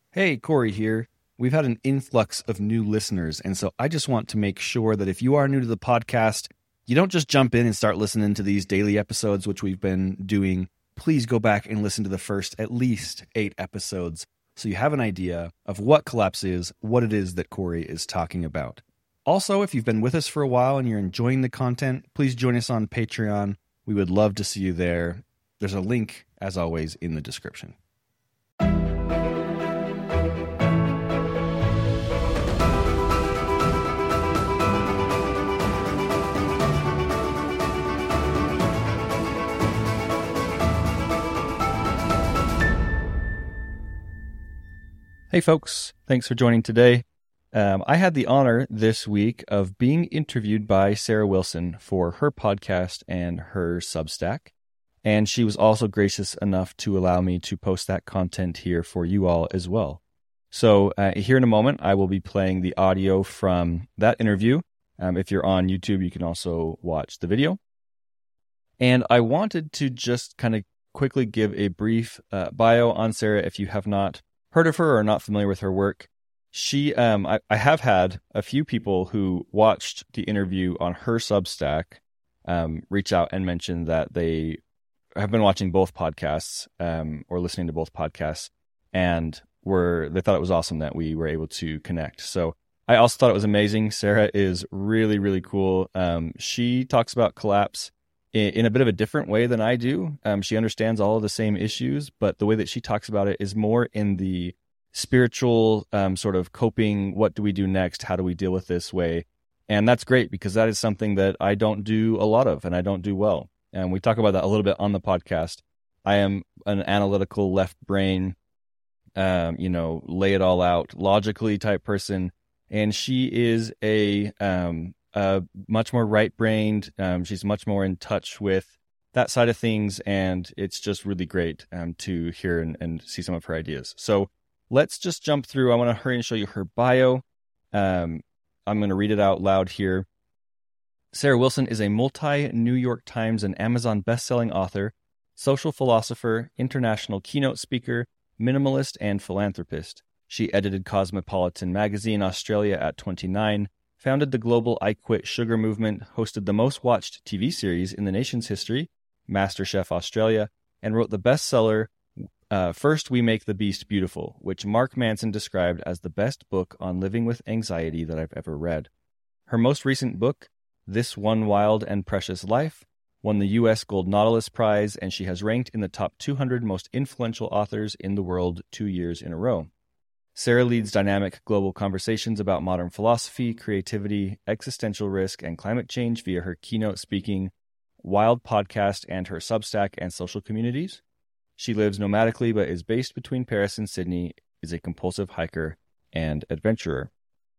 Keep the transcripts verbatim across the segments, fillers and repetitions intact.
Hey, Corey here. We've had an influx of new listeners, and so I just want to make sure that if you are new to the podcast, you don't just jump in and start listening to these daily episodes, which we've been doing. Please go back and listen to the first at least eight episodes so you have an idea of what Collapse is, what it is that Corey is talking about. Also, if you've been with us for a while and you're enjoying the content, please join us on Patreon. We would love to see you there. There's a link, as always, in the description. Hey folks, thanks for joining today. Um, I had the honor this week of being interviewed by Sarah Wilson for her podcast and her Substack, and she was also gracious enough to allow me to post that content here for you all as well. So uh, here in a moment, I will be playing the audio from that interview. Um, if you're on YouTube, you can also watch the video. And I wanted to just kind of quickly give a brief uh, bio on Sarah if you have not heard of her or not familiar with her work. She, um, I, I have had a few people who watched the interview on her Substack um, reach out and mention that they have been watching both podcasts um, or listening to both podcasts, and were they thought it was awesome that we were able to connect. So I also thought it was amazing. Sarah is really, really cool. Um, she talks about Collapse in, in a bit of a different way than I do. Um, she understands all of the same issues, but the way that she talks about it is more in the spiritual um, sort of coping, what do we do next? How do we deal with this way? And that's great because that is something that I don't do a lot of and I don't do well. And we talk about that a little bit on the podcast. I am an analytical left brain, um, you know, lay it all out logically type person. And she is a, um, a much more right-brained. Um, she's much more in touch with that side of things. And it's just really great um, to hear and, and see some of her ideas. So let's just jump through. I want to hurry and show you her bio. Um, I'm going to read it out loud here. Sarah Wilson is a multi-New York Times and Amazon best-selling author, social philosopher, international keynote speaker, minimalist, and philanthropist. She edited Cosmopolitan magazine Australia at twenty-nine, founded the global I Quit Sugar movement, hosted the most-watched T V series in the nation's history, MasterChef Australia, and wrote the bestseller Uh, First We Make the Beast Beautiful, which Mark Manson described as the best book on living with anxiety that I've ever read. Her most recent book, This One Wild and Precious Life, won the U S Gold Nautilus Prize, and she has ranked in the top two hundred most influential authors in the world two years in a row. Sarah leads dynamic global conversations about modern philosophy, creativity, existential risk, and climate change via her keynote speaking, Wild podcast, and her Substack and social communities. She lives nomadically but is based between Paris and Sydney, is a compulsive hiker and adventurer.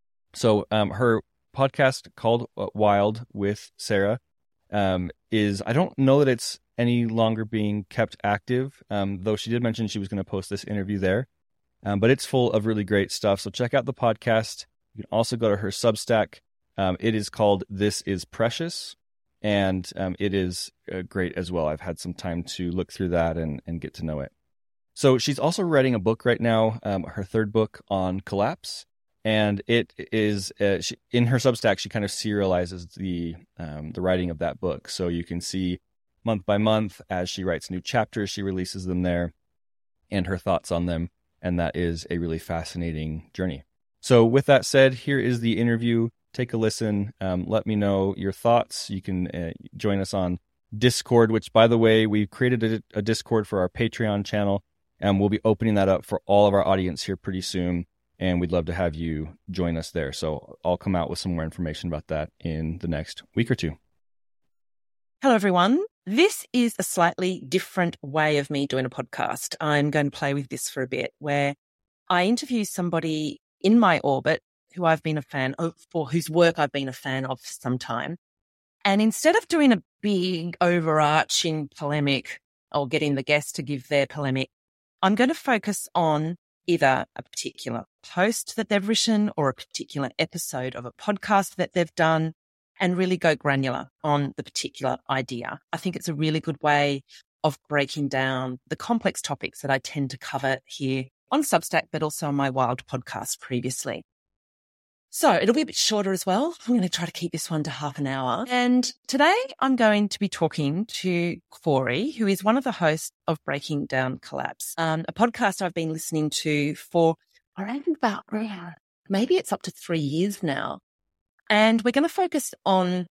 So um, her podcast called Wild with Sarah um, is, I don't know that it's any longer being kept active, um, though she did mention she was going to post this interview there. Um, but it's full of really great stuff. So check out the podcast. You can also go to her Substack. Um, it is called This Is Precious. And um, it is uh, great as well. I've had some time to look through that and, and get to know it. So she's also writing a book right now, um, her third book on Collapse. And it is, uh, she, in her Substack, she kind of serializes the um, the writing of that book. So you can see month by month as she writes new chapters, she releases them there and her thoughts on them. And that is a really fascinating journey. So with that said, here is the interview. Take a listen. Um, let me know your thoughts. You can uh, join us on Discord, which, by the way, we've created a, a Discord for our Patreon channel, and we'll be opening that up for all of our audience here pretty soon, and we'd love to have you join us there. So I'll come out with some more information about that in the next week or two. Hello, everyone. This is a slightly different way of me doing a podcast. I'm going to play with this for a bit, where I interview somebody in my orbit who I've been a fan of, or whose work I've been a fan of for some time. And instead of doing a big overarching polemic or getting the guest to give their polemic, I'm going to focus on either a particular post that they've written or a particular episode of a podcast that they've done, and really go granular on the particular idea. I think it's a really good way of breaking down the complex topics that I tend to cover here on Substack, but also on my Wild podcast previously. So it'll be a bit shorter as well. I'm going to try to keep this one to half an hour. And today I'm going to be talking to Corey, who is one of the hosts of Breaking Down Collapse, um, a podcast I've been listening to for around about, maybe it's up to three years now. And we're going to focus on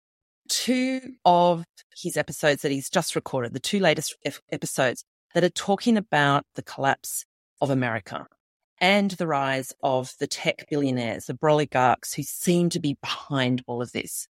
two of his episodes that he's just recorded, the two latest episodes that are talking about the collapse of America and the rise of the tech billionaires, the oligarchs who seem to be behind all of this.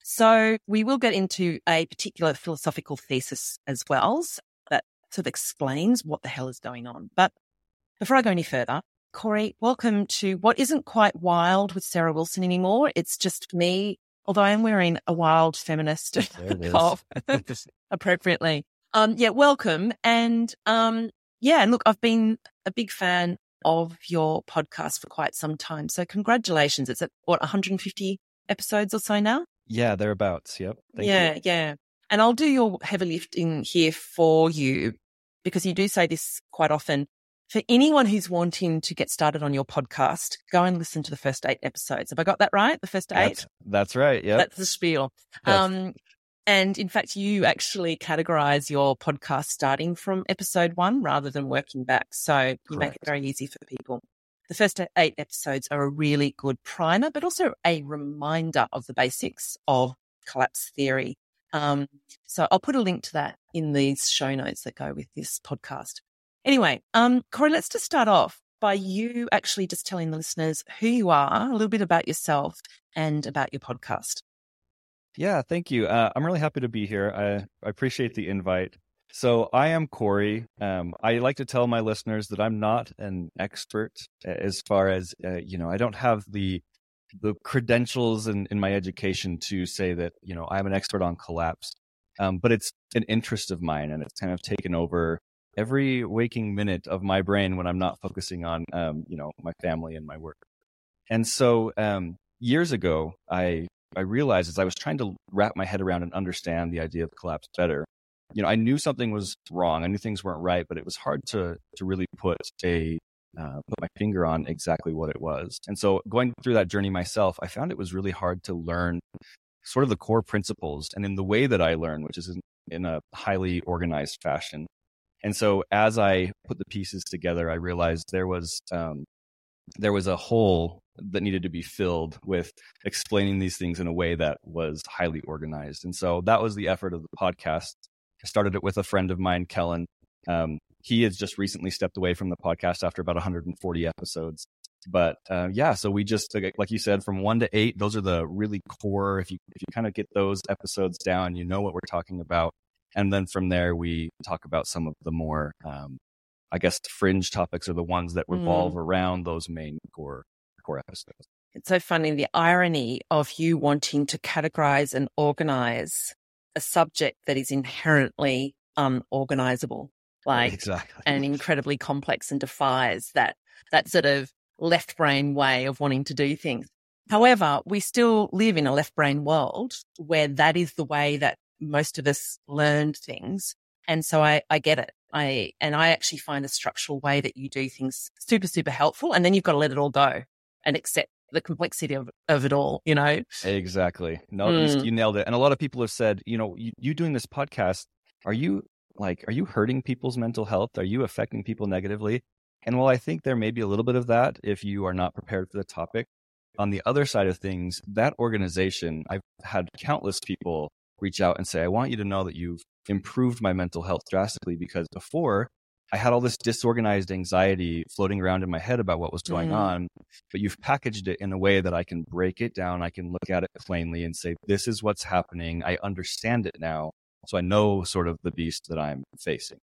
So we will get into a particular philosophical thesis as well that sort of explains what the hell is going on. But before I go any further, Corey, welcome to what isn't quite Wild with Sarah Wilson anymore. It's just me, although I'm wearing a Wild feminist cough appropriately. Um, yeah, welcome. And um, yeah, and look, I've been a big fan of your podcast for quite some time. So congratulations. It's at what, one hundred fifty episodes or so now? Yeah, thereabouts. Yep. Thank yeah, you. yeah. And I'll do your heavy lifting here for you because you do say this quite often. For anyone who's wanting to get started on your podcast, go and listen to the first eight episodes. Have I got that right? The first eight? That's, that's right. Yeah. That's the spiel. Yes. Um, and in fact, you actually categorize your podcast starting from episode one rather than working back. So you Correct. Make it very easy for people. The first eight episodes are a really good primer, but also a reminder of the basics of collapse theory. Um, so I'll put a link to that in these show notes that go with this podcast. Anyway, um, Corey, let's just start off by you actually just telling the listeners who you are, a little bit about yourself and about your podcast. Yeah, thank you. Uh, I'm really happy to be here. I, I appreciate the invite. So I am Corey. Um, I like to tell my listeners that I'm not an expert as far as, uh, you know, I don't have the the credentials in, in my education to say that, you know, I'm an expert on collapse. Um, but it's an interest of mine, and it's kind of taken over every waking minute of my brain when I'm not focusing on, um, you know, my family and my work. And so um, years ago, I I realized as I was trying to wrap my head around and understand the idea of collapse better, you know, I knew something was wrong. I knew things weren't right, but it was hard to to really put a uh, put my finger on exactly what it was. And so going through that journey myself, I found it was really hard to learn sort of the core principles and in the way that I learn, which is in, in a highly organized fashion. And so as I put the pieces together, I realized there was um, there was a hole that needed to be filled with explaining these things in a way that was highly organized. And so that was the effort of the podcast. I started it with a friend of mine, Kellen. Um, he has just recently stepped away from the podcast after about one hundred forty episodes. But uh, yeah, so we just, like you said, from one to eight, those are the really core. If you if you kind of get those episodes down, you know what we're talking about. And then from there, we talk about some of the more, um, I guess, fringe topics are the ones that revolve mm. around those main core core episodes. It's so funny, the irony of you wanting to categorize and organize a subject that is inherently unorganizable, like, exactly. and incredibly complex and defies that that sort of left brain way of wanting to do things. However, we still live in a left brain world where that is the way that most of us learned things. And so I, I get it. I, and I actually find a structural way that you do things super, super helpful. And then you've got to let it all go and accept the complexity of, of it all, you know? Exactly. No, mm. you, you nailed it. And a lot of people have said, you know, you, you doing this podcast, are you like, are you hurting people's mental health? Are you affecting people negatively? And while I think there may be a little bit of that if you are not prepared for the topic, on the other side of things, that organization, I've had countless people reach out and say, I want you to know that you've improved my mental health drastically, because before I had all this disorganized anxiety floating around in my head about what was going mm. on, but you've packaged it in a way that I can break it down. I can look at it plainly and say, this is what's happening. I understand it now. So I know sort of the beast that I'm facing.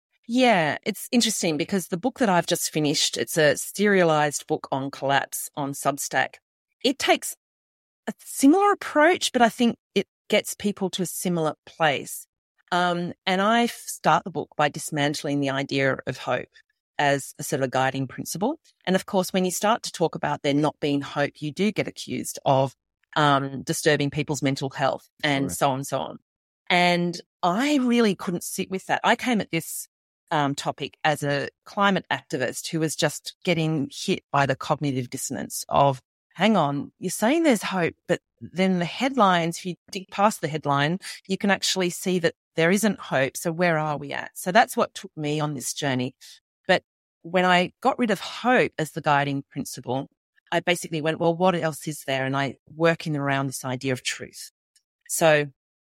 Yeah, it's interesting because the book that I've just finished, it's a serialized book on collapse on Substack. It takes a similar approach, but I think it gets people to a similar place. Um, and I start the book by dismantling the idea of hope as a sort of guiding principle. And of course, when you start to talk about there not being hope, you do get accused of um, disturbing people's mental health and sure. so on and so on. And I really couldn't sit with that. I came at this um, topic as a climate activist who was just getting hit by the cognitive dissonance of, hang on, you're saying there's hope, but then the headlines, if you dig past the headline, you can actually see that there isn't hope. So where are we at? So that's what took me on this journey. But when I got rid of hope as the guiding principle, I basically went, well, what else is there? And I working around this idea of truth. So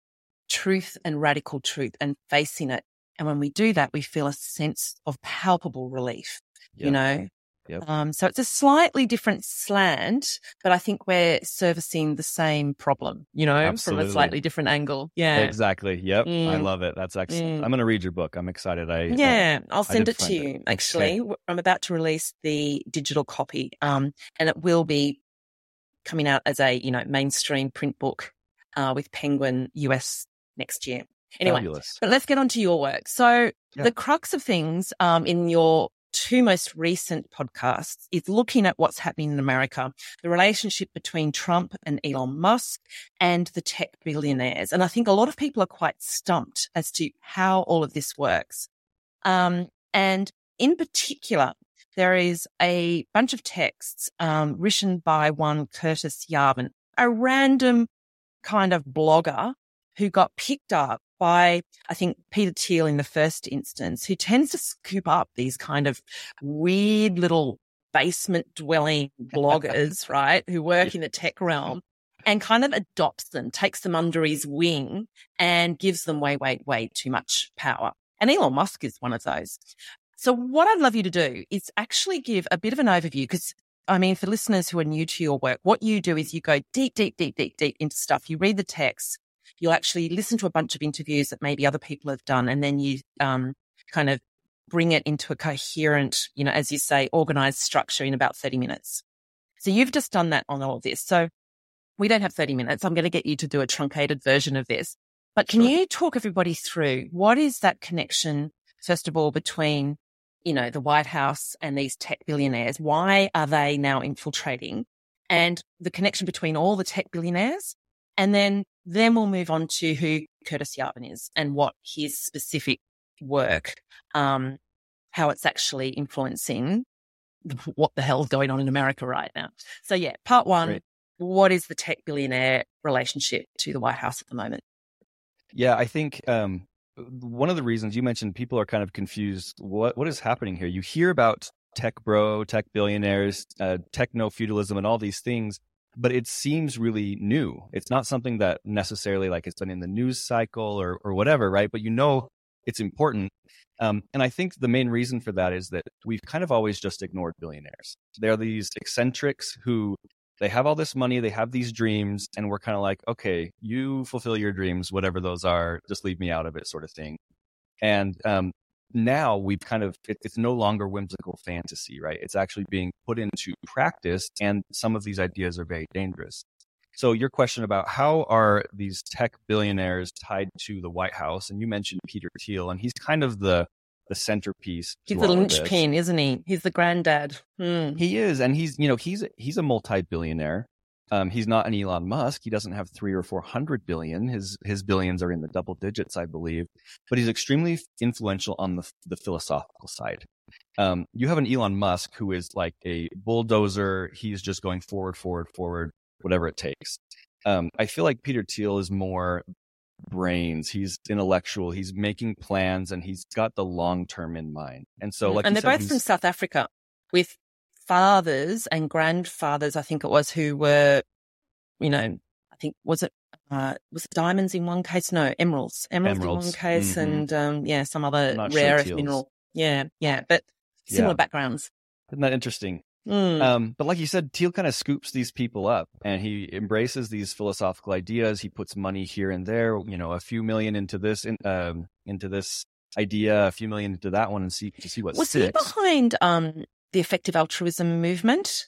truth and radical truth and facing it. And when we do that, we feel a sense of palpable relief, yep. you know? Yep. Um, so it's a slightly different slant, but I think we're servicing the same problem, you know, Absolutely. from a slightly different angle. Yeah. Exactly. Yep. Mm. I love it. That's excellent. Mm. I'm going to read your book. I'm excited. I Yeah, uh, I'll send it to you, it. actually. Okay. I'm about to release the digital copy, um, and it will be coming out as a, you know, mainstream print book uh, with Penguin U S next year. Anyway, Fabulous. But let's get on to your work. So yeah. the crux of things um, in your two most recent podcasts is looking at what's happening in America, the relationship between Trump and Elon Musk and the tech billionaires. And I think a lot of people are quite stumped as to how all of this works. Um, and in particular, there is a bunch of texts um, written by one Curtis Yarvin, a random kind of blogger who got picked up by, I think, Peter Thiel in the first instance, who tends to scoop up these kind of weird little basement dwelling bloggers, right, who work in the tech realm and kind of adopts them, takes them under his wing and gives them way, way, way too much power. And Elon Musk is one of those. So what I'd love you to do is actually give a bit of an overview because, I mean, for listeners who are new to your work, what you do is you go deep, deep, deep, deep, deep into stuff. You read the text. You'll actually listen to a bunch of interviews that maybe other people have done, and then you um, kind of bring it into a coherent, you know, as you say, organized structure in about thirty minutes. So you've just done that on all of this. So we don't have thirty minutes. I'm going to get you to do a truncated version of this. But can sure. you talk everybody through what is that connection, first of all, between, you know, the White House and these tech billionaires? Why are they now infiltrating? And the connection between all the tech billionaires, and then Then we'll move on to who Curtis Yarvin is and what his specific work, um, how it's actually influencing what the hell's going on in America right now. So, yeah, part one, Great. What is the tech billionaire relationship to the White House at the moment? Yeah, I think um, one of the reasons you mentioned people are kind of confused. What What is happening here? You hear about tech bro, tech billionaires, uh, techno-feudalism and all these things. But it seems really new. It's not something that necessarily like it's been in the news cycle or or whatever, right? But you know it's important. Um, and I think the main reason for that is that we've kind of always just ignored billionaires. They're these eccentrics who they have all this money, they have these dreams, and we're kind of like, okay, you fulfill your dreams, whatever those are, just leave me out of it sort of thing. And um, now we've kind of, it, it's no longer whimsical fantasy, right? It's actually being put into practice, and some of these ideas are very dangerous. So your question about how are these tech billionaires tied to the White House, and you mentioned Peter Thiel, and he's kind of the the centerpiece. He's the linchpin, isn't he? He's the granddad. Hmm. He is, and he's, you know, he's he's a multi-billionaire. Um, he's not an Elon Musk. He doesn't have three or four hundred billion. His his billions are in the double digits, I believe. But he's extremely influential on the the philosophical side. Um, you have an Elon Musk who is like a bulldozer. He's just going forward, forward, forward, whatever it takes. Um, I feel like Peter Thiel is more brains. He's intellectual. He's making plans, and he's got the long term in mind. And so, like, and they're said, both from South Africa with fathers and grandfathers, I think it was, who were, you know, I think, was it, uh, was it diamonds in one case? No, emeralds. Emeralds, emeralds. in one case, mm-hmm. and, um, yeah, some other rare earth sure mineral. Yeah, yeah, but similar yeah. backgrounds. Isn't that interesting? Mm. Um, but like you said, Thiel kind of scoops these people up, and he embraces these philosophical ideas. He puts money here and there, you know, a few million into this, in, um, into this idea, a few million into that one, and see to see what was sticks. Was he behind, um, the effective altruism movement?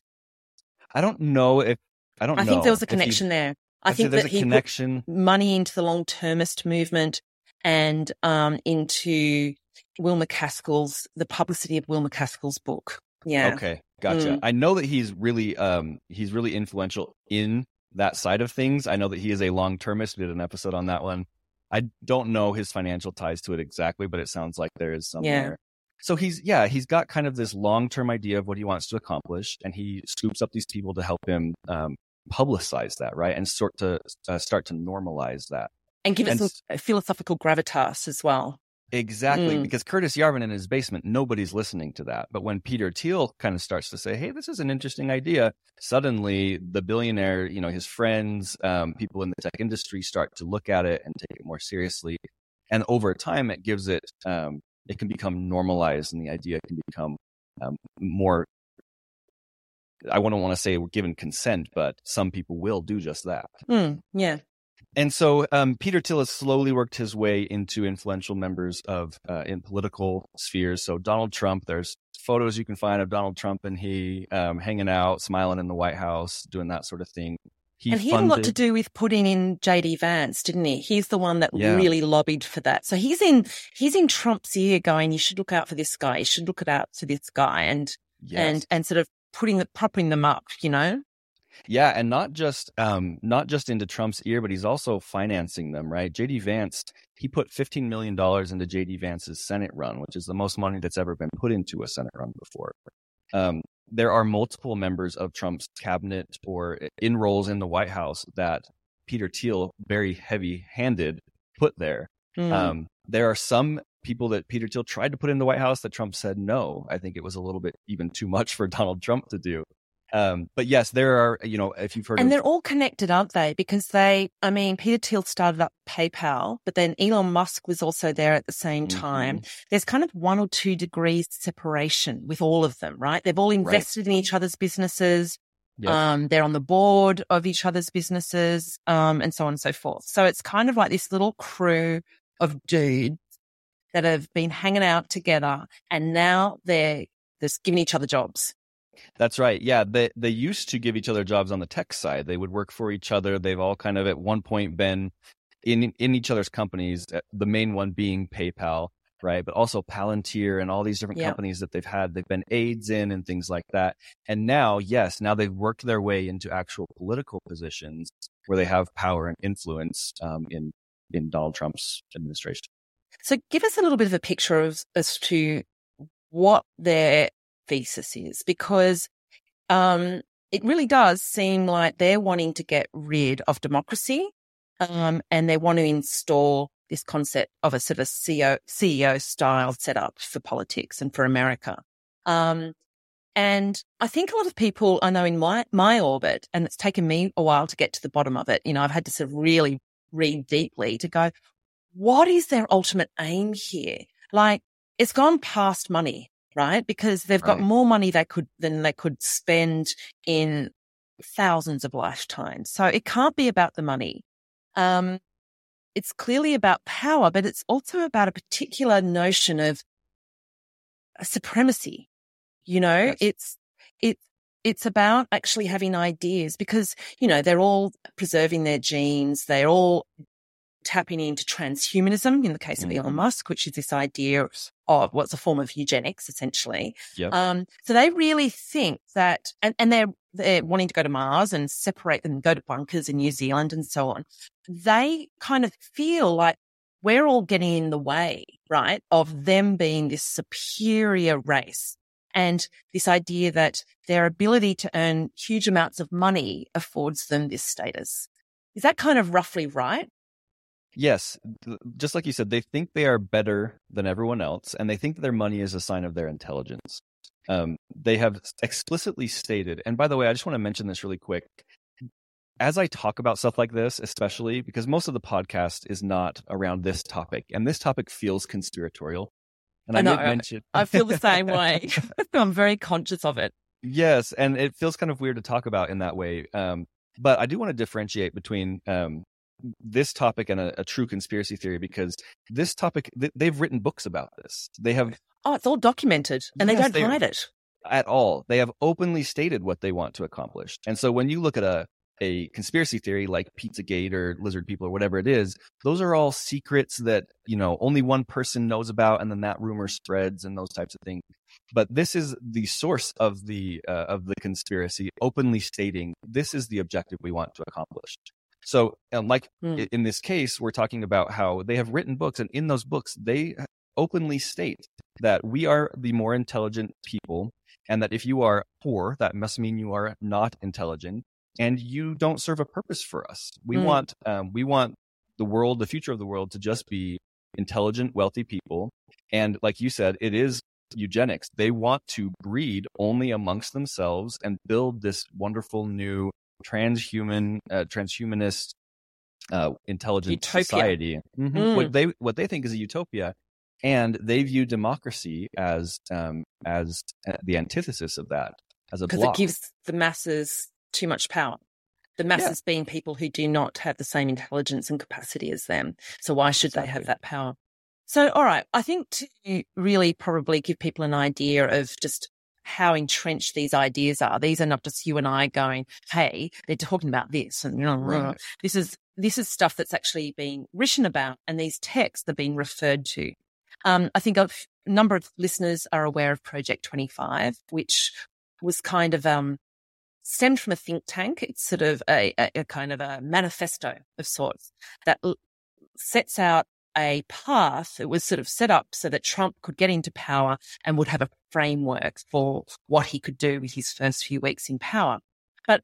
I don't know if I don't. I know think there was a connection there. I think that he connection. put money into the long-termist movement and um, into Will MacAskill's, the publicity of Will MacAskill's book. Yeah. Okay, gotcha. Mm. I know that he's really, um, he's really influential in that side of things. I know that he is a long-termist. We did an episode on that one. I don't know his financial ties to it exactly, but it sounds like there is some yeah. there. So he's, yeah, he's got kind of this long-term idea of what he wants to accomplish, and he scoops up these people to help him um, publicize that, right? And sort to uh, start to normalize that. And give it And some s- philosophical gravitas as well. Exactly, Mm. because Curtis Yarvin in his basement, nobody's listening to that. But when Peter Thiel kind of starts to say, hey, this is an interesting idea, suddenly the billionaire, you know, his friends, um, people in the tech industry start to look at it and take it more seriously. And over time, it gives it, um, it can become normalized, and the idea can become um, more, I wouldn't want to say we're given consent, but some people will do just that. Mm, yeah. And so um, Peter Thiel has slowly worked his way into influential members of uh, in political spheres. So Donald Trump, there's photos you can find of Donald Trump and he um, hanging out, smiling in the White House, doing that sort of thing. He and he funded... had a lot to do with putting in J D Vance, didn't he? He's the one that Yeah. really lobbied for that. So he's in he's in Trump's ear, going, "You should look out for this guy. You should look it out to this guy," and Yes. and and sort of putting the propping them up, you know. Yeah, and not just um, not just into Trump's ear, but he's also financing them, right? J D Vance, he put fifteen million dollars into J D Vance's Senate run, which is the most money that's ever been put into a Senate run before. Um, there are multiple members of Trump's cabinet or in roles in the White House that Peter Thiel, very heavy-handed, put there. Mm. Um, there are some people that Peter Thiel tried to put in the White House that Trump said no. I think it was a little bit even too much for Donald Trump to do. Um, but yes, there are, you know, if you've heard And of... they're all connected, aren't they? Because they, I mean, Peter Thiel started up PayPal, but then Elon Musk was also there at the same time. Mm-hmm. There's kind of one or two degrees separation with all of them, right? They've all invested right. in each other's businesses. Yep. Um, they're on the board of each other's businesses, um, and so on and so forth. So it's kind of like this little crew of dudes that have been hanging out together, and now they're just giving each other jobs. That's right. Yeah, they they used to give each other jobs on the tech side. They would work for each other. They've all kind of at one point been in in each other's companies, the main one being PayPal, right? But also Palantir and all these different yeah. companies that they've had. They've been aides in and things like that. And now, yes, now they've worked their way into actual political positions where they have power and influence um, in, in Donald Trump's administration. So give us a little bit of a picture of, as to what their thesis is, because um, it really does seem like they're wanting to get rid of democracy, um, and they want to install this concept of a sort of C E O style setup for politics and for America. Um, and I think a lot of people I know in my, my orbit, and it's taken me a while to get to the bottom of it, you know, I've had to sort of really read deeply to go, what is their ultimate aim here? Like, it's gone past money, right? Because they've got Right. more money they could than they could spend in thousands of lifetimes. So it can't be about the money. Um, it's clearly about power, but it's also about a particular notion of a supremacy. You know, Yes. it's it's it's about actually having ideas, because, you know, they're all preserving their genes. They're all tapping into transhumanism in the case of Mhm. Elon Musk, which is this idea of what's a form of eugenics, essentially. Yep. Um, so they really think that, and, and they're, they're wanting to go to Mars and separate them, go to bunkers in New Zealand and so on. They kind of feel like we're all getting in the way, right, of them being this superior race. And this idea that their ability to earn huge amounts of money affords them this status. Is that kind of roughly right? Yes, th- just like you said, they think they are better than everyone else, and they think that their money is a sign of their intelligence. Um, they have explicitly stated, and by the way, I just want to mention this really quick. As I talk about stuff like this, especially because most of the podcast is not around this topic, and this topic feels conspiratorial. And I, I know, did mention, I feel the same way. I'm very conscious of it. yes, and it feels kind of weird to talk about in that way. Um, but I do want to differentiate between um, this topic and a, a true conspiracy theory, because this topic, th- they've written books about this. They have Oh, it's all documented, and Yes, they don't they- hide it. at all. They have openly stated what they want to accomplish. And so when you look at a a conspiracy theory like Pizzagate or Lizard People or whatever it is, those are all secrets that, you know, only one person knows about, and then that rumor spreads and those types of things. But this is the source of the uh, of the conspiracy, openly stating this is the objective we want to accomplish. So, um, like Hmm. i- in this case, we're talking about how they have written books, and in those books, they openly state that we are the more intelligent people, and that if you are poor, that must mean you are not intelligent, and you don't serve a purpose for us. We mm. want um, we want the world, the future of the world, to just be intelligent, wealthy people. And like you said, it is eugenics. They want to breed only amongst themselves and build this wonderful new transhuman, uh, transhumanist, uh, intelligent utopia. Society. Mm-hmm. Mm. What they what they think is a utopia, and they view democracy as um, as the antithesis of that, as a block. Because it gives the masses too much power. The masses yeah. being people who do not have the same intelligence and capacity as them. So why should exactly. they have that power? So, all right, I think to really probably give people an idea of just how entrenched these ideas are. These are not just you and I going, hey, they're talking about this. And you know, right. this is this is stuff that's actually being written about, and these texts are being referred to. Um, I think a number of listeners are aware of Project twenty-five, which was kind of um, stemmed from a think tank. It's sort of a, a, a kind of a manifesto of sorts that l- sets out a path. It was sort of set up so that Trump could get into power and would have a framework for what he could do with his first few weeks in power. But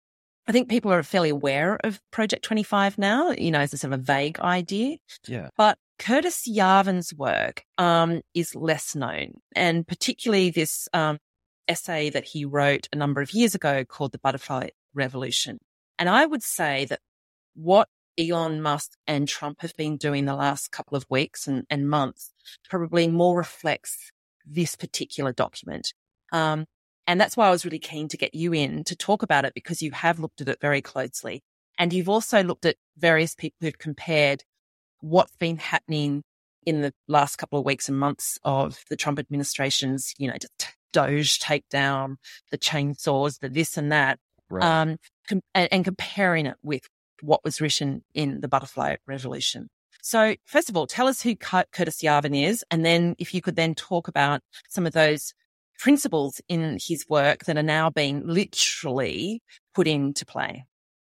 I think people are fairly aware of Project twenty-five now, you know, as a sort of a vague idea. Yeah. But Curtis Yarvin's work um, is less known, and particularly this um, essay that he wrote a number of years ago called The Butterfly Revolution. And I would say that what Elon Musk and Trump have been doing the last couple of weeks and, and months probably more reflects this particular document. Um, and that's why I was really keen to get you in to talk about it, because you have looked at it very closely. And you've also looked at various people who've compared what's been happening in the last couple of weeks and months of the Trump administration's, you know, just Doge takedown, the chainsaws, the this and that, right. um, com- and, and comparing it with what was written in The Butterfly Revolution. So first of all, tell us who Curtis Yarvin is, and then if you could then talk about some of those principles in his work that are now being literally put into play.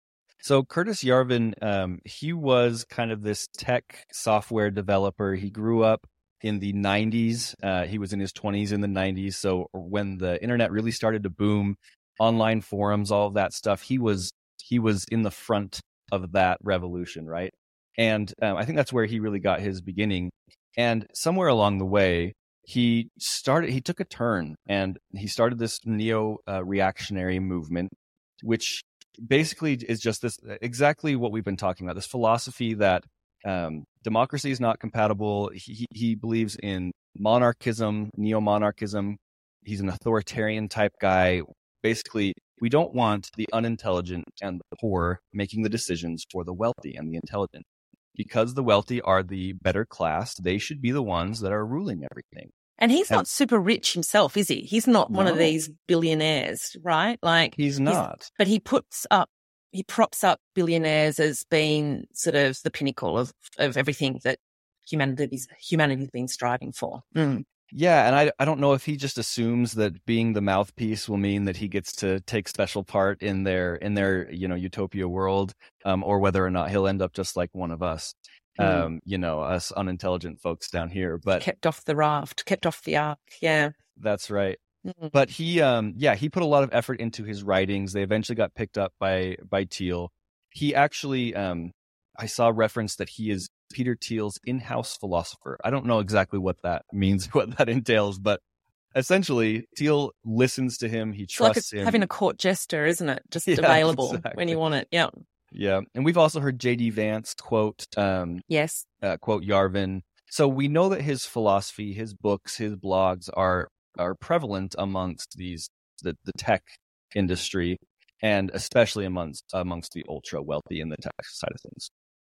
So Curtis Yarvin, um, he was kind of this tech software developer. He grew up in the nineties. Uh, he was in his twenties in the nineties. So when the internet really started to boom, online forums, all of that stuff, he was he was in the front of that revolution, right? And um, I think that's where he really got his beginning. And somewhere along the way, he started, he took a turn, and he started this neo-reactionary uh, movement, which basically is just this, exactly what we've been talking about, this philosophy that um, democracy is not compatible. He, he believes in monarchism, neo-monarchism. He's an authoritarian type guy. Basically, we don't want the unintelligent and the poor making the decisions for the wealthy and the intelligent. Because the wealthy are the better class, they should be the ones that are ruling everything. And he's and, not super rich himself, is he? He's not no. one of these billionaires, right? Like he's not. He's, but he puts up, he props up billionaires as being sort of the pinnacle of, of everything that humanity's humanity's been striving for. Mm. Yeah, and I I don't know if he just assumes that being the mouthpiece will mean that he gets to take special part in their in their you know utopia world, um, or whether or not he'll end up just like one of us, mm. um, you know, us unintelligent folks down here. But kept off the raft, kept off the ark. Yeah, that's right. Mm. But he, um, yeah, he put a lot of effort into his writings. They eventually got picked up by by Thiel. He actually, um, I saw reference that he is Peter Thiel's in-house philosopher. I don't know exactly what that means, what that entails, but essentially Thiel listens to him. He it's trusts like a, him. Having a court jester, isn't it? Just yeah, available exactly. when you want it. Yeah. Yeah. And we've also heard J D Vance quote, um, yes, uh, quote Yarvin. So we know that his philosophy, his books, his blogs are, are prevalent amongst these, the, the tech industry, and especially amongst, amongst the ultra wealthy in the tech side of things.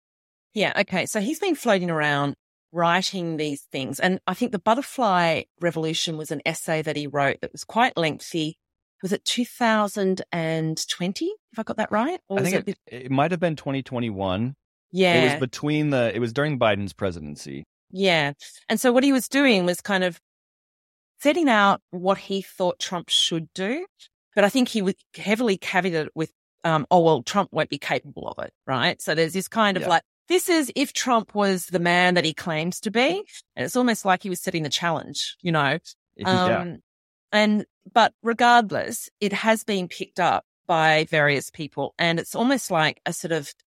Yeah, okay. So he's been floating around writing these things. And I think The Butterfly Revolution was an essay that he wrote that was quite lengthy. Was it two thousand twenty, if I got that right? Or I think it, it, it might have been twenty twenty-one. Yeah. It was between the, it was during Biden's presidency. Yeah. And so what he was doing was kind of setting out what he thought Trump should do. But I think he would heavily caveat it with, um, oh, well, Trump won't be capable of it, right? So there's this kind of yeah. like, this is if Trump was the man that he claims to be. And it's almost like he was setting the challenge, you know. Um, yeah. And, but regardless, it has been picked up by various people, and it's almost like a sort of,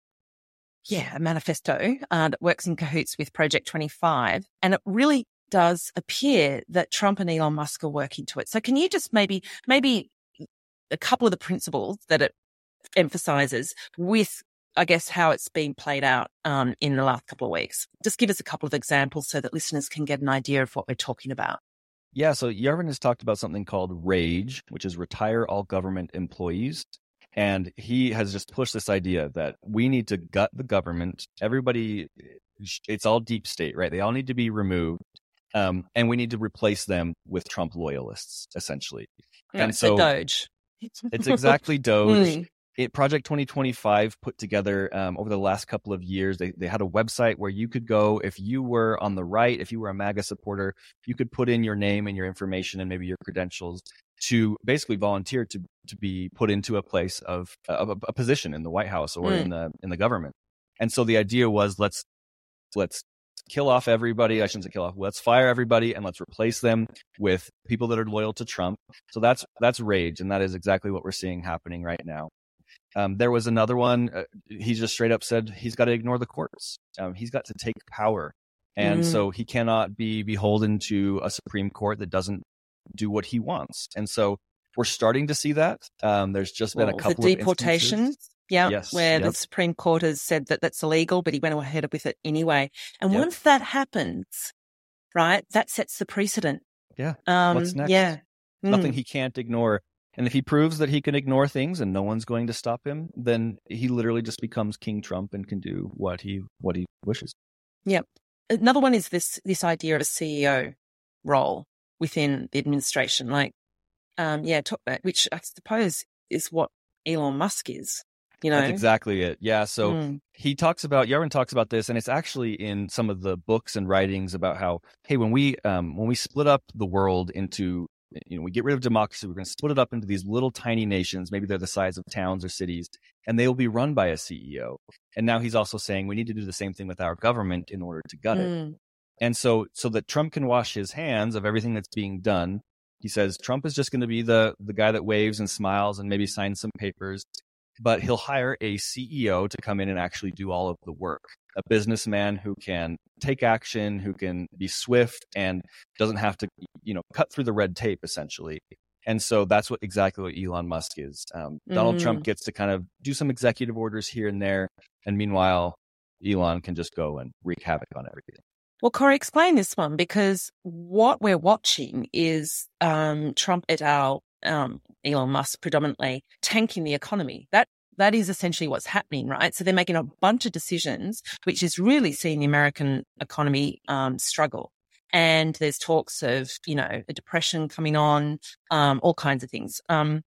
yeah, a manifesto uh, that works in cahoots with Project twenty-five. And it really does appear that Trump and Elon Musk are working to it. So can you just maybe, maybe a couple of the principles that it emphasizes with, I guess, how it's been played out um, in the last couple of weeks? Just give us a couple of examples so that listeners can get an idea of what we're talking about. Yeah, so Yarvin has talked about something called RAGE, which is Retire All Government Employees. And he has just pushed this idea that we need to gut the government. Everybody, it's all deep state, right? They all need to be removed. Um, and we need to replace them with Trump loyalists, essentially. Yeah, and so Doge. It's exactly Doge. Mm. It, Project twenty twenty-five put together um, over the last couple of years, they, they had a website where you could go, if you were on the right, if you were a MAGA supporter, you could put in your name and your information and maybe your credentials to basically volunteer to to be put into a place of, of a, a position in the White House or Mm. in the in the government. And so the idea was let's let's kill off everybody. I shouldn't say kill off. Let's fire everybody and let's replace them with people that are loyal to Trump. So that's that's RAGE, and that is exactly what we're seeing happening right now. Um, there was another one. Uh, he just straight up said he's got to ignore the courts. Um, he's got to take power. And Mm. so he cannot be beholden to a Supreme Court that doesn't do what he wants. And so we're starting to see that. Um, there's just been Well, a couple the of deportations. instances. Yeah, Yes, where yep. the Supreme Court has said that that's illegal, but he went ahead with it anyway. And Yep. once that happens, right, that sets the precedent. Yeah. Um, What's next? Yeah. Mm. Nothing he can't ignore. And if he proves that he can ignore things and no one's going to stop him, then he literally just becomes King Trump and can do what he what he wishes. Yep. Another one is this this idea of a C E O role within the administration. Like, um, yeah, talk, which I suppose is what Elon Musk is. You know, That's exactly it. Yeah. So Mm. he talks about, Yarvin talks about this, and it's actually in some of the books and writings about how, hey, when we um, when we split up the world into, you know, we get rid of democracy, we're going to split it up into these little tiny nations. Maybe they're the size of towns or cities, and they will be run by a C E O. And now he's also saying we need to do the same thing with our government in order to gut it. Mm. And so, so that Trump can wash his hands of everything that's being done, he says Trump is just going to be the the guy that waves and smiles and maybe signs some papers, but he'll hire a C E O to come in and actually do all of the work. A businessman who can take action, who can be swift and doesn't have to, you know, cut through the red tape, essentially. And so that's what exactly what Elon Musk is. Um, Donald Mm. Trump gets to kind of do some executive orders here and there, and meanwhile, Elon can just go and wreak havoc on everything. Well, Corey, explain this one, because what we're watching is um, Trump et al., um, Elon Musk predominantly, tanking the economy. That That is essentially what's happening, right? So they're making a bunch of decisions, which is really seeing the American economy um, struggle. And there's talks of, you know, a depression coming on, um, all kinds of things. Um,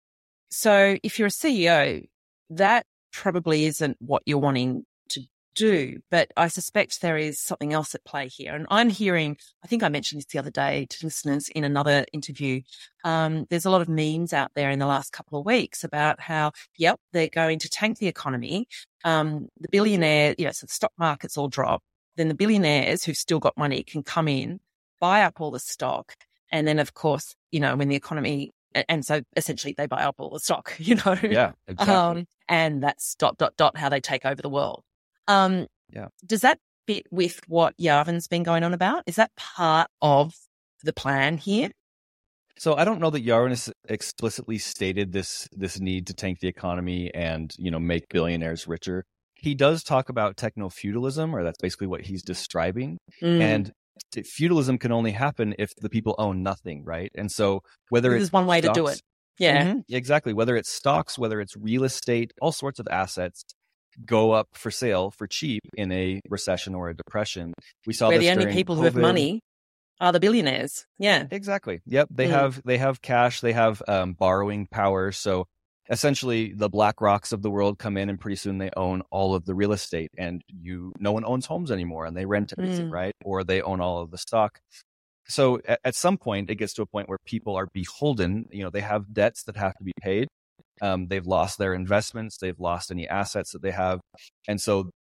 so if you're a C E O, that probably isn't what you're wanting to do, but I suspect there is something else at play here. And I'm hearing, I think I mentioned this the other day to listeners in another interview. Um, there's a lot of memes out there in the last couple of weeks about how, yep, they're going to tank the economy. Um, the billionaire, you know, so the stock markets all drop. Then the billionaires who've still got money can come in, buy up all the stock. And then, of course, you know, when the economy, and so essentially they buy up all the stock, you know. Yeah, exactly. Um, and that's dot, dot, dot, how they take over the world. Um, yeah. Does that fit with what Yarvin's been going on about? Is that part of the plan here? So I don't know that Yarvin has explicitly stated this this need to tank the economy and, you know, make billionaires richer. He does talk about techno-feudalism, or that's basically what he's describing. Mm. And t- feudalism can only happen if the people own nothing, right? And so whether This it's is one way stocks, to do it. Yeah. Mhm, exactly. Whether it's stocks, whether it's real estate, all sorts of assets go up for sale for cheap in a recession or a depression. We saw Where this the only during people who have COVID. money are the billionaires. Yeah. Exactly. Yep. They Mm. have they have cash. They have um, borrowing power. So essentially, the Black Rocks of the world come in, and pretty soon they own all of the real estate, and you no one owns homes anymore, and they rent everything, Mm. right? Or they own all of the stock. So at, at some point, it gets to a point where people are beholden. You know, they have debts that have to be paid. Um, they've lost their investments. They've lost any assets that they have, and so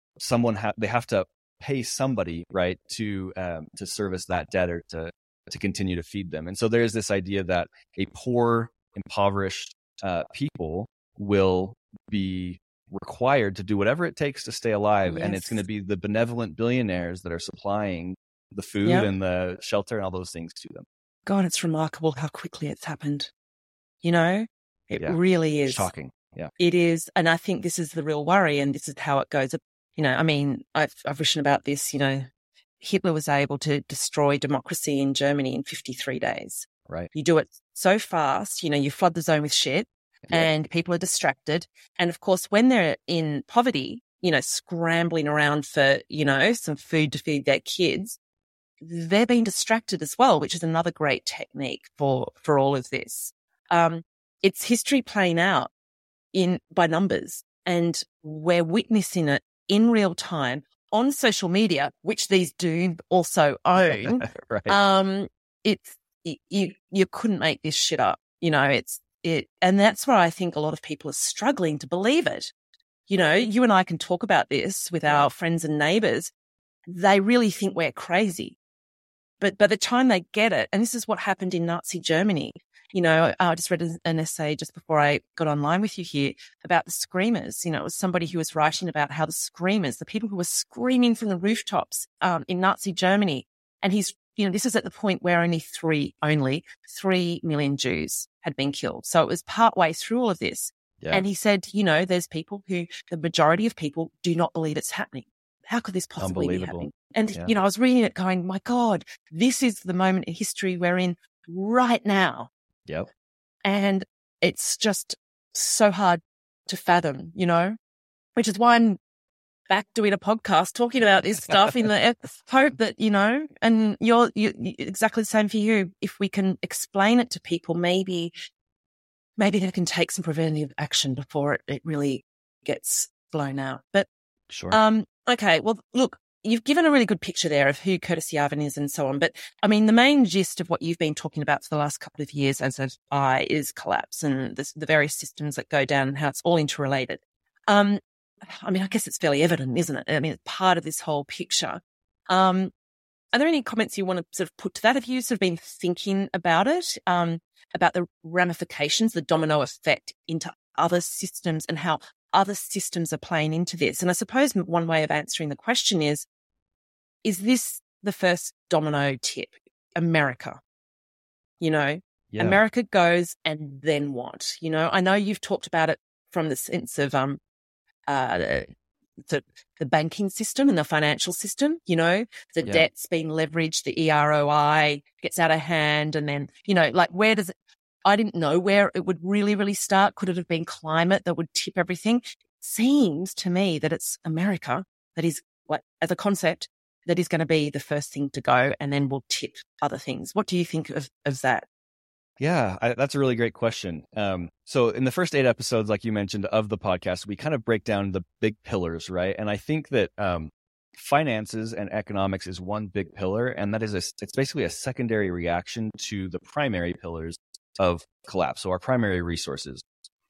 someone ha- they have to pay somebody, right, to um, to service that debt or to to continue to feed them. And so there's this idea that a poor, impoverished uh, people will be required to do whatever it takes to stay alive. Yes. And it's going to be the benevolent billionaires that are supplying the food Yep. and the shelter and all those things to them. God, it's remarkable how quickly it's happened. You know, it Yeah. really is. Shocking. Yeah. It is. And I think this is the real worry, and this is how it goes. You know, I mean, I've, I've written about this, you know, Hitler was able to destroy democracy in Germany in fifty-three days. Right. You do it so fast, you know, you flood the zone with shit Yep. and people are distracted. And of course, when they're in poverty, you know, scrambling around for, you know, some food to feed their kids, they're being distracted as well, which is another great technique for, for all of this. Um, it's history playing out in by numbers, and we're witnessing it in real time on social media, which these do also own. Right. Um, it's, you, you couldn't make this shit up, you know, it's, it, and that's why I think a lot of people are struggling to believe it. You know, you and I can talk about this with our friends and neighbors. They really think we're crazy. But by the time they get it, and this is what happened in Nazi Germany, you know, I just read an essay just before I got online with you here about the screamers. You know, it was somebody who was writing about how the screamers, the people who were screaming from the rooftops um, in Nazi Germany, and he's, you know, this is at the point where only three, only three million Jews had been killed. So it was partway through all of this. Yeah. And he said, you know, there's people who, the majority of people do not believe it's happening. How could this possibly be happening? And, Yeah. you know, I was reading it going, my God, this is the moment in history we're in right now. Yep. And it's just so hard to fathom, you know, which is why I'm back doing a podcast talking about this stuff in the hope that, you know, and you're, you're exactly the same for you. If we can explain it to people, maybe, maybe they can take some preventative action before it, it really gets blown out. But, Sure. um, okay, well, look, you've given a really good picture there of who Curtis Yarvin is and so on. But I mean, the main gist of what you've been talking about for the last couple of years, as have I, is collapse and the, the various systems that go down and how it's all interrelated. Um, I mean, I guess it's fairly evident, isn't it? I mean, it's part of this whole picture. Um, are there any comments you want to sort of put to that? Have you sort of been thinking about it, um, about the ramifications, the domino effect into other systems and how other systems are playing into this? And I suppose one way of answering the question is, is this the first domino tip? America, you know, Yeah. America goes and then what? You know, I know you've talked about it from the sense of, um, uh, the, the banking system and the financial system, you know, the Yeah. debt's been leveraged, the E R O I gets out of hand. And then, you know, like where does it, I didn't know where it would really, really start. Could it have been climate that would tip everything? It seems to me that it's America that is, like, as a concept, that is going to be the first thing to go and then will tip other things. What do you think of, of that? Yeah, I, that's a really great question. Um, so in the first eight episodes, like you mentioned, of the podcast, we kind of break down the big pillars, right? And I think that um, finances and economics is one big pillar, and that is a, it's basically a secondary reaction to the primary pillars of collapse. So our primary resources.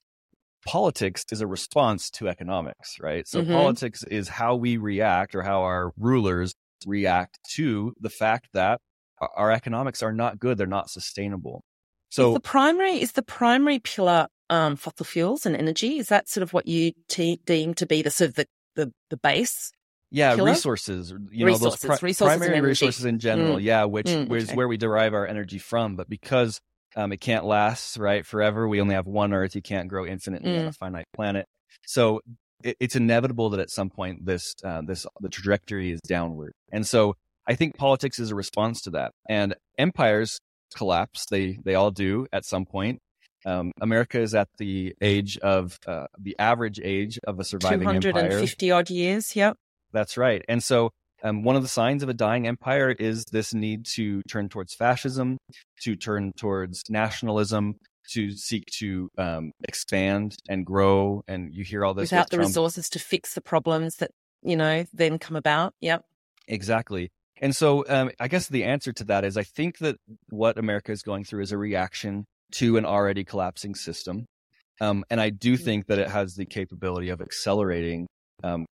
Politics is a response to economics, right? So Mhm. politics is how we react, or how our rulers react to the fact that our- our economics are not good; they're not sustainable. So is the primary is the primary pillar um, fossil fuels and energy? Is that sort of what you te- deem to be the sort of the the, the base? yeah, Pillar? resources, you Resources, know, those pri- resources and primary energy. resources in general, Mm. yeah, which Mm, is okay. where we derive our energy from. But because um, it can't last, right, forever, we only have one Earth. You can't grow infinitely on Mm. a finite planet. So it, it's inevitable that at some point this uh, this the trajectory is downward. And so I think politics is a response to that. And empires collapse; they they all do at some point. Um, America is at the age of uh, the average age of a surviving two hundred empire. fifty odd years. Yep. That's right. And so um, one of the signs of a dying empire is this need to turn towards fascism, to turn towards nationalism, to seek to um, expand and grow. And you hear all this Without with the Trump. resources to fix the problems that, you know, then come about. Yep. Exactly. And so um, I guess the answer to that is I think that what America is going through is a reaction to an already collapsing system. Um, and I do think that it has the capability of accelerating um,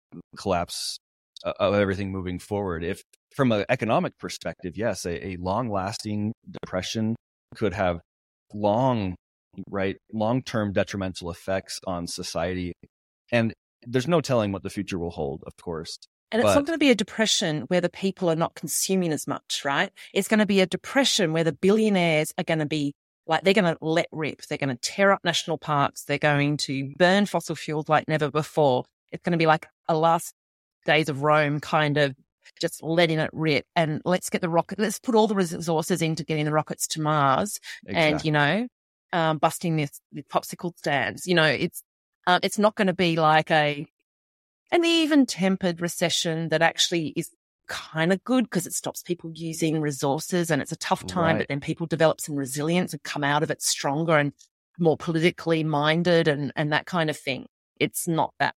collapse uh, of everything moving forward. If from an economic perspective, yes, a, a long-lasting depression could have long, right, long-term detrimental effects on society. And there's no telling what the future will hold, of course. And it's but, not going to be a depression where the people are not consuming as much, right? It's going to be a depression where the billionaires are going to be like, they're going to let rip. They're going to tear up national parks. They're going to burn fossil fuels like never before. It's going to be like a last days of Rome kind of just letting it rip. And let's get the rocket, let's put all the resources into getting the rockets to Mars exactly. and, you know, um, busting this, this popsicle stands. You know, it's, um, it's not going to be like a, an even tempered recession that actually is kind of good because it stops people using resources and it's a tough time, right. but then people develop some resilience and come out of it stronger and more politically minded and, and that kind of thing. It's not that.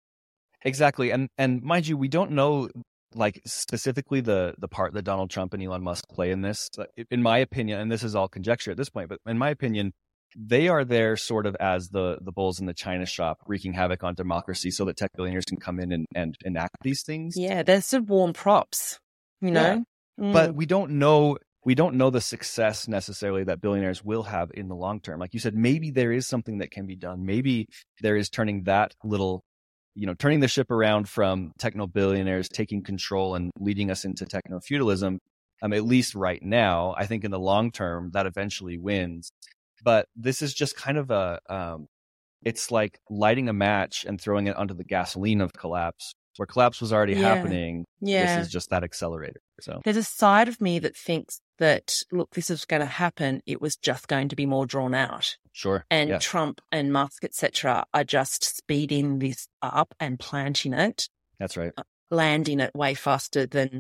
Exactly. And, and mind you, we don't know like specifically the, the part that Donald Trump and Elon Musk play in this. In my opinion, and this is all conjecture at this point, but in my opinion, they are there sort of as the, the bulls in the China shop, wreaking havoc on democracy so that tech billionaires can come in and, and enact these things. Yeah, they're some warm props, you know? Yeah. Mm. But we don't know, we don't know the success necessarily that billionaires will have in the long term. Like you said, maybe there is something that can be done. Maybe there is turning that little, you know, turning the ship around from techno billionaires taking control and leading us into techno feudalism. Um, at least right now, I think in the long term, that eventually wins. But this is just kind of a, um, it's like lighting a match and throwing it onto the gasoline of collapse, where collapse was already yeah. happening. Yeah. This is just that accelerator. So there's a side of me that thinks that, look, this is going to happen. It was just going to be more drawn out. Sure. And yeah. Trump and Musk, et cetera, are just speeding this up and planting it. That's right. Landing it way faster than,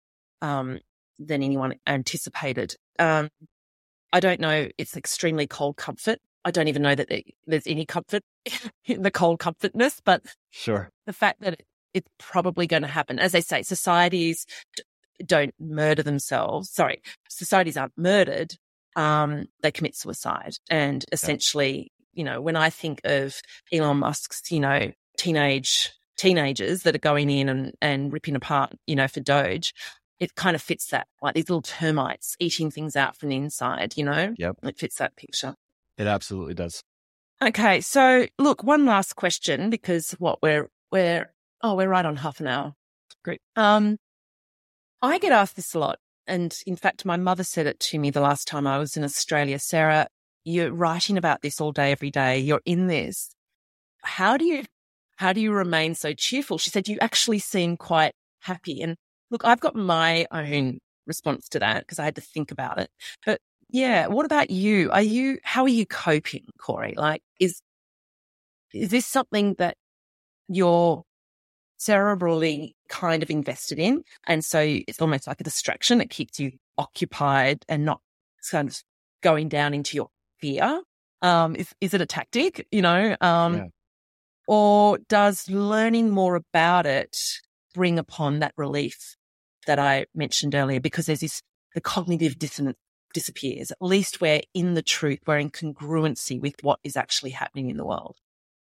um, than anyone anticipated. Um, I don't know. It's extremely cold comfort. I don't even know that there's any comfort in the cold comfortness, but sure. the fact that it's probably going to happen. As they say, societies don't murder themselves. Sorry, societies aren't murdered. Um, they commit suicide. And essentially, yeah. you know, when I think of Elon Musk's, you know, teenage teenagers that are going in and, and ripping apart, you know, for Doge, it kind of fits that, like these little termites eating things out from the inside, you know? Yep. It fits that picture. It absolutely does. Okay. So look, one last question because what we're, we're, oh, we're right on half an hour. Great. Um, I get asked this a lot. And in fact, my mother said it to me the last time I was in Australia. Sarah, you're writing about this all day, every day. You're in this. How do you, how do you remain so cheerful? She said, you actually seem quite happy. And look, I've got my own response to that because I had to think about it. But yeah, what about you? Are you, how are you coping, Corey? Like, is, is this something that you're cerebrally kind of invested in? And so it's almost like a distraction. It keeps you occupied and not kind of going down into your fear. Um, is, is it a tactic, you know? Um, yeah. Or does learning more about it bring upon that relief that I mentioned earlier? Because there's this, the cognitive dissonance disappears. At least we're in the truth. We're in congruency with what is actually happening in the world.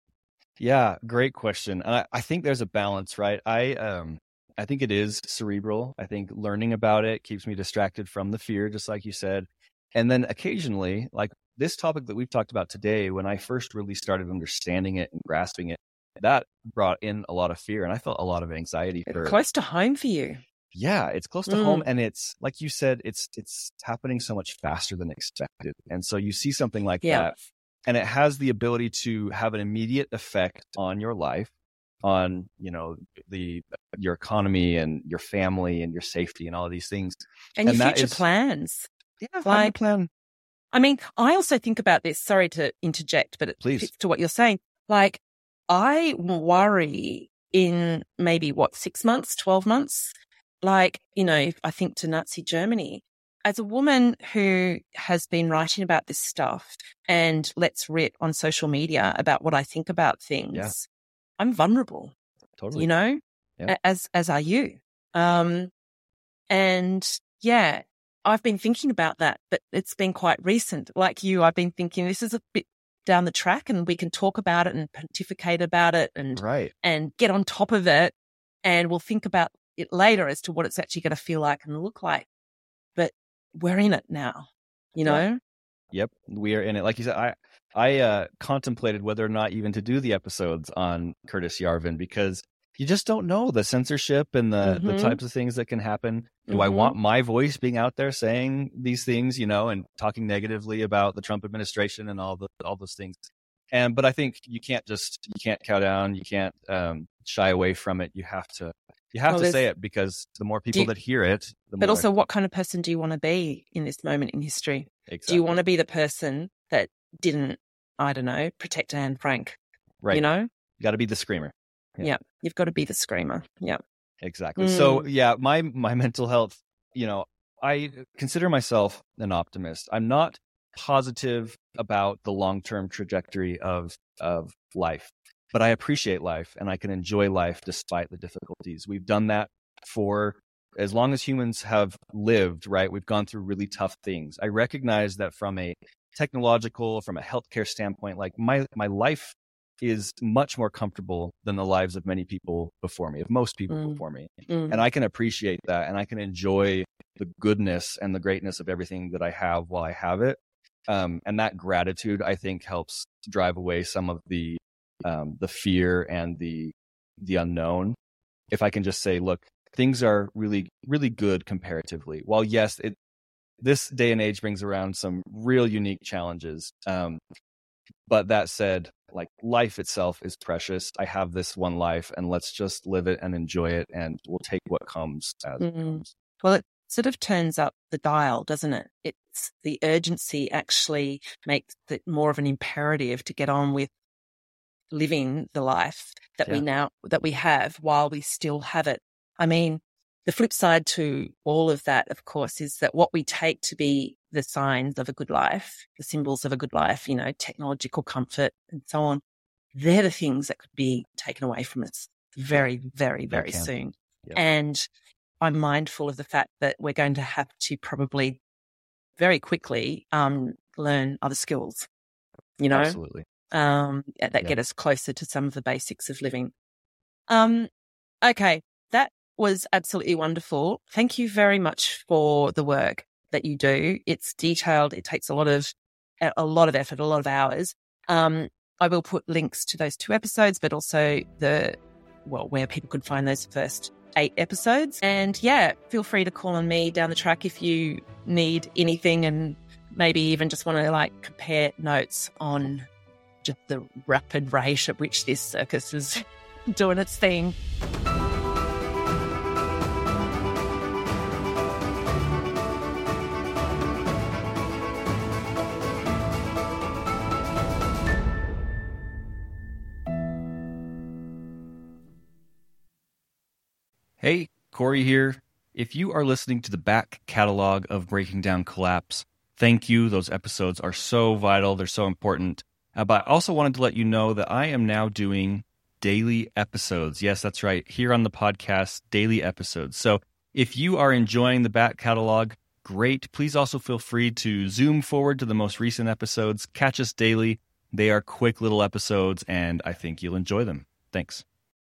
Yeah, great question. And I, I think there's a balance, right? I um I think it is cerebral. I think learning about it keeps me distracted from the fear, just like you said. And then occasionally, like this topic that we've talked about today, when I first really started understanding it and grasping it, that brought in a lot of fear and I felt a lot of anxiety. For, it's close to home for you. Yeah, it's close to mm. home. And it's like you said, it's it's happening so much faster than expected. And so you see something like yeah. that. And it has the ability to have an immediate effect on your life, on, you know, the your economy and your family and your safety and all of these things. And, and your future is, plans. Yeah, like, plan. I mean, I also think about this, sorry to interject, but it Please. fits to what you're saying. Like, I worry in maybe, what, six months, twelve months? Like, you know, I think to Nazi Germany. As a woman who has been writing about this stuff and lets rip on social media about what I think about things, yeah. I'm vulnerable. Totally. You know, yeah. as as are you. Um, and yeah, I've been thinking about that, but it's been quite recent. Like you, I've been thinking this is a bit down the track and we can talk about it and pontificate about it and right. and get on top of it. and we'll think about it later as to what it's actually going to feel like and look like. But we're in it now, you know? Yeah. Yep, we are in it. Like you said, I I uh, contemplated whether or not even to do the episodes on Curtis Yarvin, because you just don't know the censorship and the, Mm-hmm. the types of things that can happen. Do Mm-hmm. I want my voice being out there saying these things, you know, and talking negatively about the Trump administration and all the all those things? And but I think you can't just you can't cow down, you can't um, shy away from it. You have to you have Well, to there's- say it, because the more people you- that hear it, the But more. also, what kind of person do you want to be in this moment in history? Exactly. Do you want to be the person that didn't, I don't know, protect Anne Frank? Right. You know? You got to be the screamer. Yeah. Yeah. You've got to be the screamer. Yeah. Exactly. Mm. So yeah, my my mental health, you know, I consider myself an optimist. I'm not positive about the long-term trajectory of of life, but I appreciate life and I can enjoy life despite the difficulties. We've done that for as long as humans have lived, right? We've gone through really tough things. I recognize that from a technological, from a healthcare standpoint, like my my life is much more comfortable than the lives of many people before me, of most people Mm. before me. Mm. And I can appreciate that, and I can enjoy the goodness and the greatness of everything that I have while I have it. Um, and that gratitude, I think, helps drive away some of the um, the fear and the the unknown. If I can just say, look, things are really, really good comparatively. While yes, it this day and age brings around some real unique challenges. Um, but that said, like, life itself is precious. I have this one life, and let's just live it and enjoy it, and we'll take what comes as it Mm. comes. Well, it sort of turns up the dial, doesn't it? It's the urgency actually makes it more of an imperative to get on with living the life that we Yeah. now that we have while we still have it. I mean, the flip side to all of that, of course, is that what we take to be the signs of a good life, the symbols of a good life, you know, technological comfort and so on, they're the things that could be taken away from us very, very, They very can. soon. Yep. And I'm mindful of the fact that we're going to have to probably very quickly um, learn other skills, you know, Absolutely. um, that Yeah. get us closer to some of the basics of living. Um, okay, that was absolutely wonderful. Thank you very much for the work that you do. It's detailed. It takes a lot of a lot of effort, a lot of hours. Um, I will put links to those two episodes, but also the well, where people could find those first eight episodes. And yeah, feel free to call on me down the track if you need anything, and maybe even just want to like compare notes on just the rapid rate at which this circus is doing its thing. Hey, Corey here. If you are listening to the back catalog of Breaking Down Collapse, thank you. Those episodes are so vital. They're so important. Uh, but I also wanted to let you know that I am now doing daily episodes. Yes, that's right. Here on the podcast, daily episodes. So if you are enjoying the back catalog, great. Please also feel free to zoom forward to the most recent episodes. Catch us daily. They are quick little episodes, and I think you'll enjoy them. Thanks.